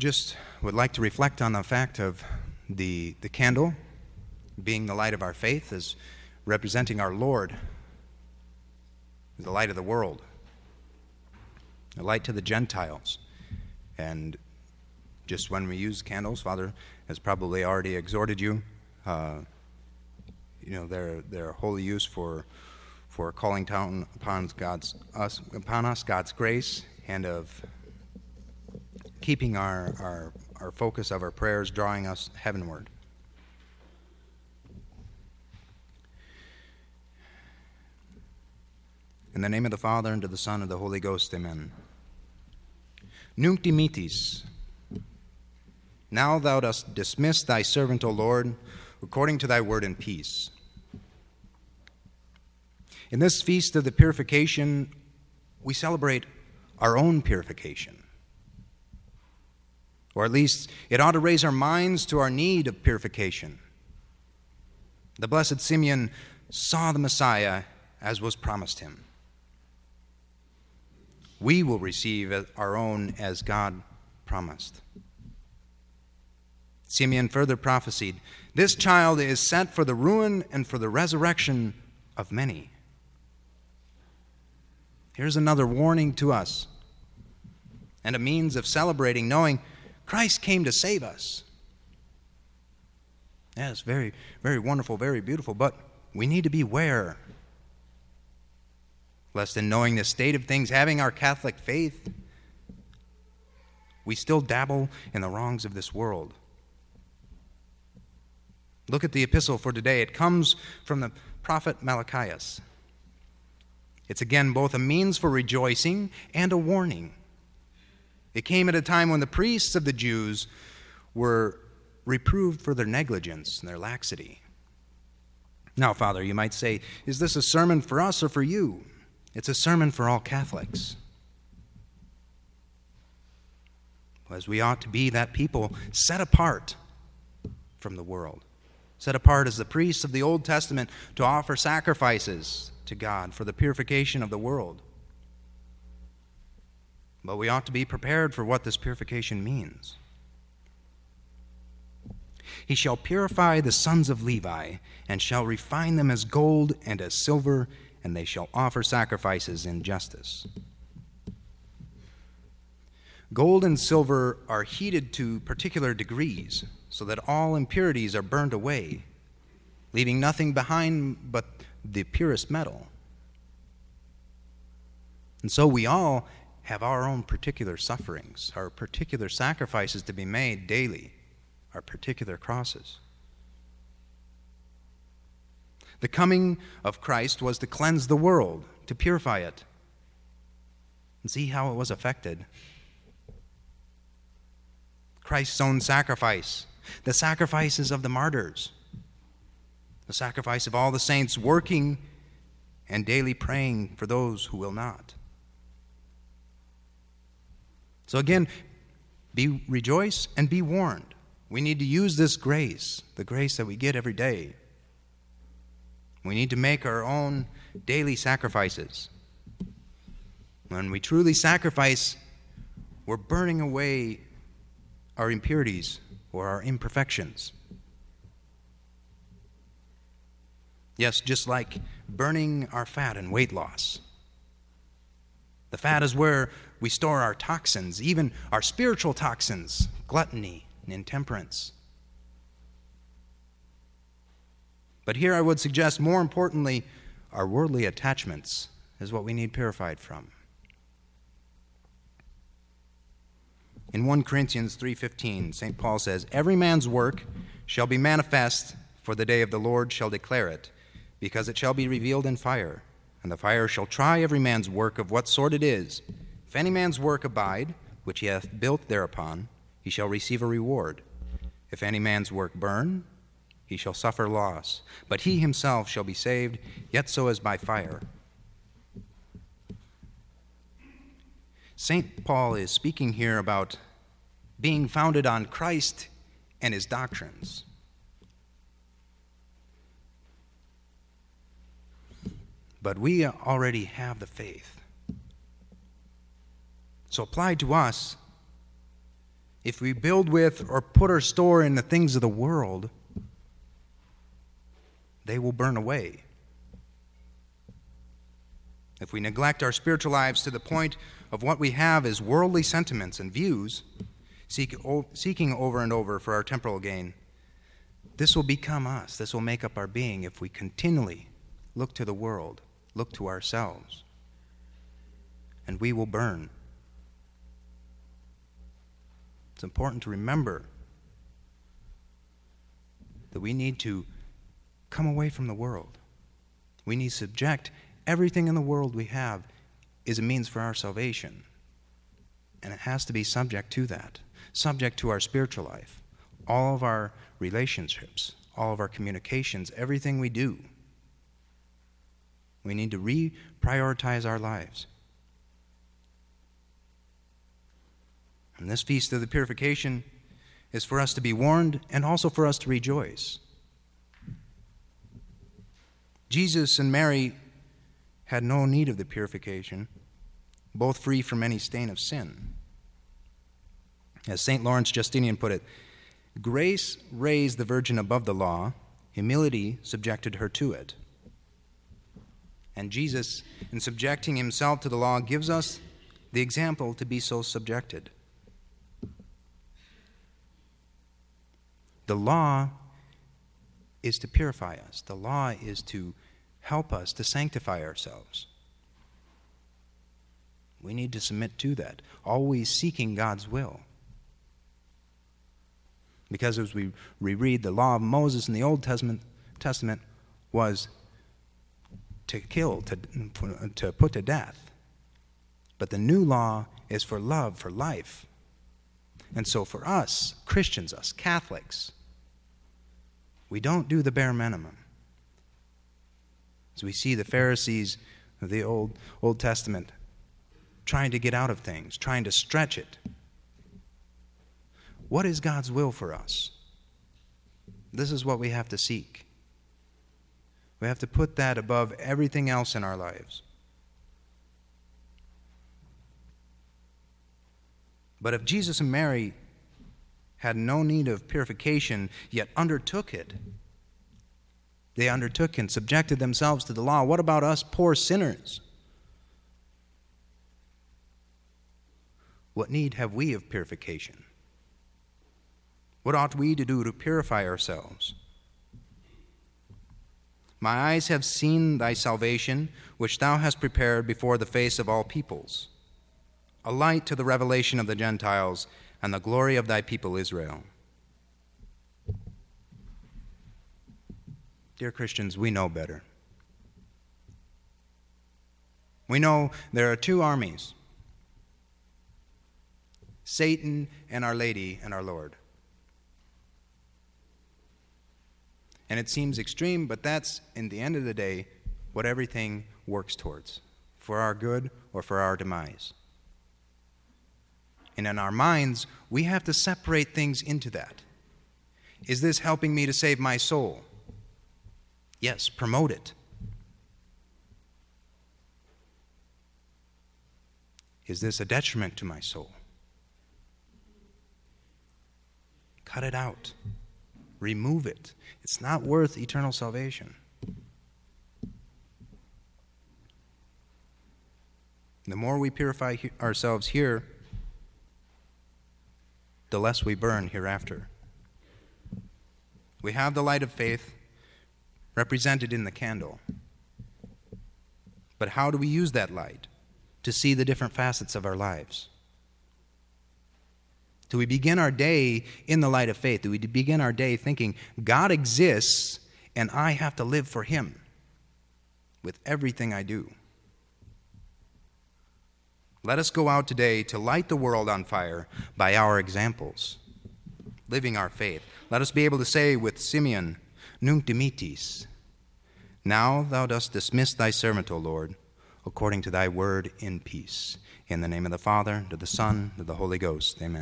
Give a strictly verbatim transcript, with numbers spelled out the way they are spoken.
just would like to reflect on the fact of the, the candle being the light of our faith, as representing our Lord, the light of the world, a light to the Gentiles. And just when we use candles, Father has probably already exhorted you. Uh, you know, their their holy use for for calling down upon God's us upon us God's grace, and of keeping our our our focus of our prayers, drawing us heavenward. In the name of the Father, and of the Son, and of the Holy Ghost, amen. Nunc dimittis. Now thou dost dismiss thy servant, O Lord, according to thy word in peace. In this feast of the purification, we celebrate our own purification. Or at least it ought to raise our minds to our need of purification. The blessed Simeon saw the Messiah as was promised him. We will receive our own as God promised. Simeon further prophesied, "This child is sent for the ruin and for the resurrection of many." Here's another warning to us, and a means of celebrating, knowing Christ came to save us. Yes, very, very wonderful, very beautiful, but we need to beware, lest in knowing the state of things, having our Catholic faith, we still dabble in the wrongs of this world. Look at the epistle for today. It comes from the prophet Malachias. It's again both a means for rejoicing and a warning. It came at a time when the priests of the Jews were reproved for their negligence and their laxity. Now, Father, you might say, is this a sermon for us or for you? It's a sermon for all Catholics. As we ought to be that people set apart from the world. Set apart as the priests of the Old Testament to offer sacrifices to God for the purification of the world. But we ought to be prepared for what this purification means. He shall purify the sons of Levi, and shall refine them as gold and as silver, and they shall offer sacrifices in justice. Gold and silver are heated to particular degrees, so that all impurities are burned away, leaving nothing behind but the purest metal. And so we all have our own particular sufferings, our particular sacrifices to be made daily, our particular crosses. The coming of Christ was to cleanse the world, to purify it. And see how it was affected. Christ's own sacrifice, the sacrifices of the martyrs, the sacrifice of all the saints working and daily praying for those who will not. So again, be rejoice and be warned. We need to use this grace, the grace that we get every day. We need to make our own daily sacrifices. When we truly sacrifice, we're burning away our impurities or our imperfections. Yes, just like burning our fat in weight loss. The fat is where we store our toxins, even our spiritual toxins, gluttony and intemperance. But here I would suggest, more importantly, our worldly attachments is what we need purified from. In First Corinthians three fifteen, Saint Paul says, "Every man's work shall be manifest, for the day of the Lord shall declare it, because it shall be revealed in fire. And the fire shall try every man's work of what sort it is. If any man's work abide, which he hath built thereupon, he shall receive a reward. If any man's work burn, he shall suffer loss. But he himself shall be saved, yet so as by fire." Saint Paul is speaking here about being founded on Christ and his doctrines. But we already have the faith. So applied to us, if we build with or put our store in the things of the world, they will burn away. If we neglect our spiritual lives to the point of what we have as worldly sentiments and views, seek, o- seeking over and over for our temporal gain, this will become us. This will make up our being if we continually look to the world, look to ourselves, and we will burn. It's important to remember that we need to come away from the world. We need to subject everything in the world we have is a means for our salvation. And it has to be subject to that, subject to our spiritual life, all of our relationships, all of our communications, everything we do. We need to reprioritize our lives. And this feast of the purification is for us to be warned and also for us to rejoice. Jesus and Mary had no need of the purification, both free from any stain of sin. As Saint Lawrence Justinian put it, grace raised the virgin above the law, humility subjected her to it. And Jesus, in subjecting himself to the law, gives us the example to be so subjected. The law is to purify us. The law is to help us to sanctify ourselves. We need to submit to that, always seeking God's will. Because as we reread, the law of Moses in the Old Testament, Testament was to kill, to, to put to death. But the new law is for love, for life. And so for us, Christians, us Catholics, we don't do the bare minimum. As we see the Pharisees of the Old, Old Testament trying to get out of things, trying to stretch it. What is God's will for us? This is what we have to seek. We have to put that above everything else in our lives. But if Jesus and Mary had no need of purification, yet undertook it, they undertook and subjected themselves to the law, what about us poor sinners? What need have we of purification? What ought we to do to purify ourselves? My eyes have seen thy salvation, which thou hast prepared before the face of all peoples, a light to the revelation of the Gentiles and the glory of thy people Israel. Dear Christians, we know better. We know there are two armies, Satan and Our Lady and our Lord. And it seems extreme, but that's, in the end of the day, what everything works towards, for our good or for our demise. And in our minds, we have to separate things into that. Is this helping me to save my soul? Yes, promote it. Is this a detriment to my soul? Cut it out. Remove it. It's not worth eternal salvation. The more we purify he- ourselves here, the less we burn hereafter. We have the light of faith represented in the candle. But how do we use that light to see the different facets of our lives? Do we begin our day in the light of faith? Do we begin our day thinking, God exists and I have to live for Him with everything I do? Let us go out today to light the world on fire by our examples, living our faith. Let us be able to say with Simeon, Nunc dimittis, now thou dost dismiss thy servant, O Lord, according to thy word in peace. In the name of the Father, and of the Son, and of the Holy Ghost. Amen.